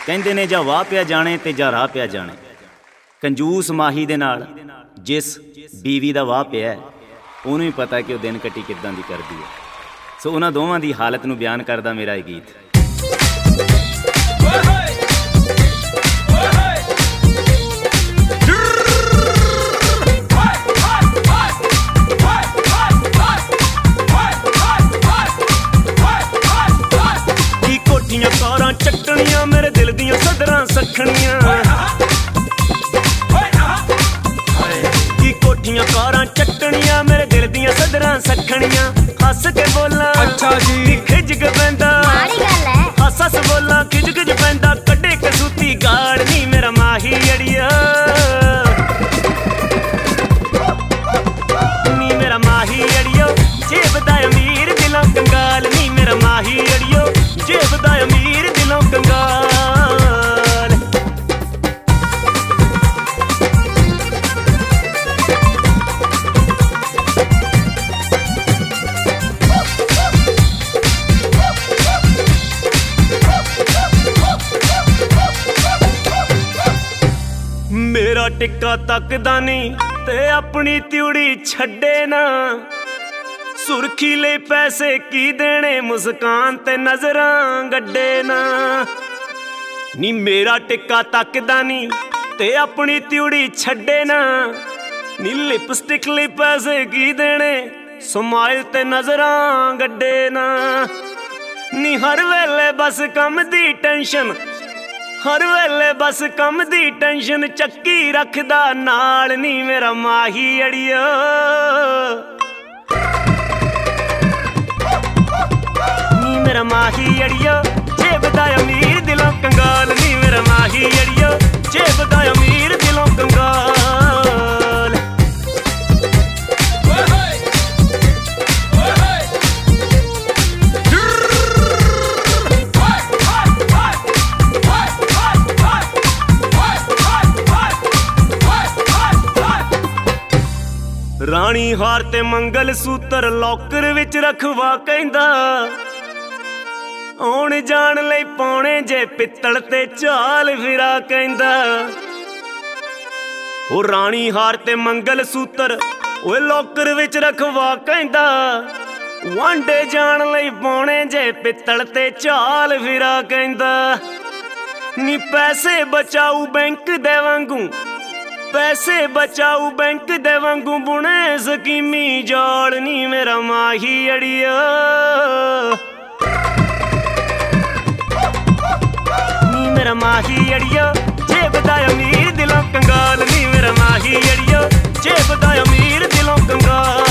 ਕਹਿੰਦੇ ਨੇ ਜਾਂ ਵਾਹ ਪਿਆ ਜਾਣੇ ਤੇ ਜਾਂ ਰਾਹ ਪਿਆ ਜਾਣੇ। ਕੰਜੂਸ ਮਾਹੀ ਦੇ ਨਾਲ ਜਿਸ ਬੀਵੀ ਦਾ ਵਾਹ ਪਿਆ ਉਹਨੂੰ ਹੀ ਪਤਾ ਕਿ ਉਹ ਦਿਨ ਕੱਟੀ ਕਿੱਦਾਂ ਦੀ ਕਰਦੀ ਹੈ। ਸੋ ਉਹਨਾਂ ਦੋਵਾਂ ਦੀ ਹਾਲਤ ਨੂੰ ਬਿਆਨ ਕਰਦਾ ਮੇਰਾ ਇਹ ਗੀਤ। ਕੋਠੀਆਂ ਕਾਰਾਂ ਚੱਟਣੀਆਂ ਮੇਰੇ ਦਿਲ ਦੀਆਂ ਸਦਰਾਂ ਸਖਣੀਆਂ। ਕੀ ਕੋਠੀਆਂ ਕਾਰਾਂ ਚੱਟਣੀਆਂ ਮੇਰੇ ਦਿਲ ਦੀਆਂ ਸਦਰਾਂ ਸਖਣੀਆਂ। ਹੱਸ ਕੇ ਬੋਲਾਂ ਅੱਛਾ ਜੀ ਖਿਜ ਕੇ ਪੈਂਦਾ ਹੱਸ ਹੱਸ ਬੋਲਾਂ ਖਿਜ ਖਿਜ ਪੈਂਦਾ। ਕੱਢੇ ਕਸੂਤੀ ਗਾਲ ਨੀ ਮੇਰਾ ਮਾਹੀ ਅੜੀਆ ਨੀ ਮੇਰਾ ਮਾਹੀ ਅੜੀਓ। ਜੇਬ ਦਾ ਅਮੀਰ ਦਿਲੋਂ ਕੰਗਾਲ ਨੀ ਮੇਰਾ ਮਾਹੀ ਅੜੀਓ। ਜੇਬ ਦਾ ਅਮੀਰ ਦਿਲੋਂ ਕੰਗਾਲ। ਮੇਰਾ ਟਿੱਕਾ ਤੱਕਦਾ ਨਹੀਂ ਤੇ ਆਪਣੀ ਤਿਉੜੀ ਛੱਡੇ ਨਾ। ਸੁਰਖੀ ਲਈ ਪੈਸੇ ਕੀ ਦੇਣੇ ਮੁਸਕਾਨ ਤੇ ਨਜ਼ਰਾਂ ਗੱਡੇ ਨਾ। ਨੀ ਮੇਰਾ ਟਿੱਕਾ ਤੱਕਦਾ ਨਹੀਂ ਤੇ ਆਪਣੀ ਤਿਉੜੀ ਛੱਡੇ ਨਾ। ਨੀ ਲਿਪਸਟਿਕ ਲਈ ਪੈਸੇ ਕੀ ਦੇਣੇ ਸਮਾਈਲ ਤੇ ਨਜ਼ਰਾਂ ਗੱਡੇ ਨਾ। ਨੀ ਹਰ ਵੇਲੇ ਬਸ ਕੰਮ ਦੀ ਟੈਨਸ਼ਨ ਹਰ ਵੇਲੇ ਬਸ ਕੰਮ ਦੀ ਟੈਨਸ਼ਨ ਚੱਕੀ ਰੱਖਦਾ ਨਾਲ ਨੀ ਮੇਰਾ ਮਾਹੀ ਅੜੀਓ। ਨੀ ਮੇਰਾ ਮਾਹੀ ਅੜੀਓ। ਜੇਬ ਦਾ ਅਮੀਰ ਦਿਲੋਂ ਕੰਗਾਲ ਨੀ ਮੇਰਾ ਮਾਹੀ ਅੜੀਓ। ਜੇਬ ਦਾ ਅਮੀਰ ਦਿਲੋਂ ਕੰਗਾਲ। ਰਾਣੀ ਹਾਰ ਤੇ ਮੰਗਲ ਸੂਤਰ ਲੋਕਰ ਵਿੱਚ ਰਖਵਾ ਕਹਿੰਦਾ। ਆਉਣ ਜਾਣ ਲਈ ਪਾਉਣੇ ਜੇ ਪਿੱਤਲ ਤੇ ਝਾਲ ਫਿਰਾ ਕਹਿੰਦਾ। ਉਹ ਰਾਣੀ ਹਾਰ ਤੇ ਮੰਗਲ ਸੂਤਰ ਓਏ ਲੋਕਰ ਵਿੱਚ ਰਖਵਾ ਕਹਿੰਦਾ। ਵਾਂਡੇ ਜਾਣ ਲਈ ਪਾਉਣੇ ਜੇ ਪਿੱਤਲ ਤੇ ਝਾਲ ਫਿਰਾ ਕਹਿੰਦਾ। ਨੀ ਪੈਸੇ ਬਚਾਊ ਬੈਂਕ ਦੇ ਵਾਂਗੂ ਪੈਸੇ ਬਚਾਊ ਬੈਂਕ ਦੇ ਵਾਂਗੂ ਬੁਣੇ ਸਕੀਮੀ ਜਾਲ ਨੀ ਮੇਰਾ ਮਾਹੀ ਅੜੀਆ ਨੀ ਮੇਰਾ ਮਾਹੀ ਅੜੀਆ। ਜੇਬ ਦਾ ਅਮੀਰ ਦਿਲੋਂ ਕੰਗਾਲ ਨੀ ਮੇਰਾ ਮਾਹੀ ਅੜੀਆ। ਜੇਬ ਦਾ ਅਮੀਰ ਦਿਲੋਂ ਕੰਗਾਲ।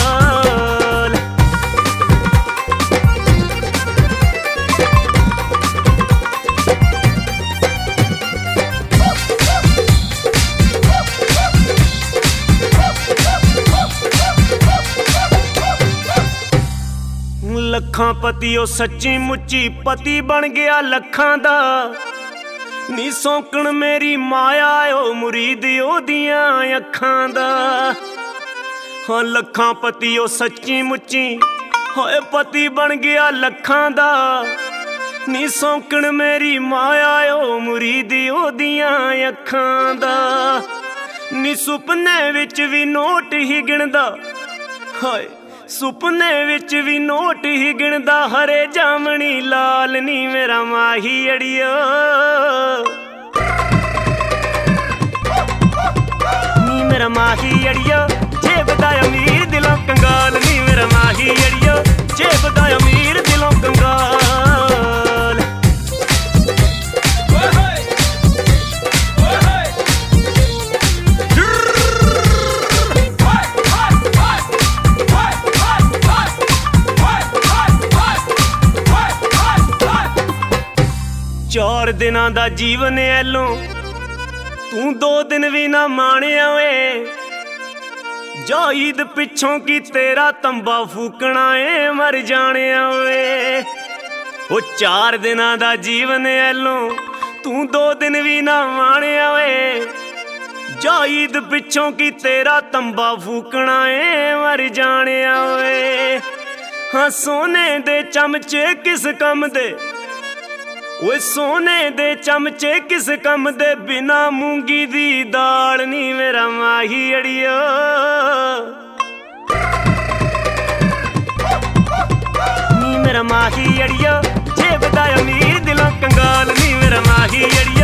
ਲੱਖਾਂ ਪਤੀ ਉਹ ਸੱਚੀ ਮੁੱਚੀ ਪਤੀ ਬਣ ਗਿਆ ਲੱਖਾਂ ਦਾ। ਨੀ ਸੌਂਕਣ ਮੇਰੀ ਮਾਇਆ ਉਹ ਮੁਰੀਦ ਉਹਦੀਆਂ ਅੱਖਾਂ ਦਾ। ਹਾਂ ਲੱਖਾਂ ਪਤੀ ਉਹ ਸੱਚੀ ਮੁੱਚੀ ਹੋਏ ਪਤੀ ਬਣ ਗਿਆ ਲੱਖਾਂ ਦਾ। ਨੀ ਸੌਂਕਣ ਮੇਰੀ ਮਾਇਆ ਉਹ ਮੁਰੀਦ ਉਹਦੀਆਂ ਅੱਖਾਂ ਦਾ। ਨੀ ਸੁਪਨੇ ਵਿੱਚ ਵੀ ਨੋਟ ਹੀ ਗਿਣਦਾ ਹਾਏ ਸੁਪਨੇ ਵਿੱਚ ਵੀ ਨੋਟ ਹੀ ਗਿਣਦਾ। ਹਰੇ ਜਾਮਣੀ ਲਾਲ ਨੀ ਮੇਰਾ ਮਾਹੀ ਅੜੀਓ ਨੀ ਮੇਰਾ ਮਾਹੀ ਅੜੀਓ। ਜੇਬ ਦਾ ਅਮੀਰ ਦਿਲੋਂ ਕੰਗਾਲ ਨੀ ਮੇਰਾ ਮਾਹੀ ਅੜੀਓ। ਜੇਬ ਦਾ ਅਮੀਰ ਦਿਲੋਂ ਕੰਗਾਲ। ਚਾਰ ਦਿਨਾਂ ਦਾ ਜੀਵਨ ਐਲੋਂ ਤੂੰ 2 ਦਿਨ ਵੀ ਨਾ ਮਾਣਿਆ ਓਏ। ਜਾਈਦ ਪਿੱਛੋਂ ਕੀ ਤੇਰਾ ਤੰਬਾ ਫੂਕਣਾ ਏ ਮਰ ਜਾਣਿਆ ਓਏ। ਉਹ 4 ਦਿਨਾਂ ਦਾ ਜੀਵਨ ਐਲੋਂ ਤੂੰ 2 ਦਿਨ ਵੀ ਨਾ ਮਾਣਿਆ ਓਏ। ਜਾਈਦ ਪਿੱਛੋਂ ਕੀ ਤੇਰਾ ਤੰਬਾ ਫੂਕਣਾ ਏ ਮਰ ਜਾਣਿਆ ਓਏ। ਹਾਂ ਸੋਨੇ ਦੇ ਚਮਚੇ ਕਿਸ ਕੰਮ ਦੇ ओए सोने दे चमचे किस कम दे बिना मूंगी दी दाल नी मेरा माही अड़ियो। नी मेरा माही अड़ियो, जेब दा अमीर दिलों कंगाल नी मेरा माही अड़ियो।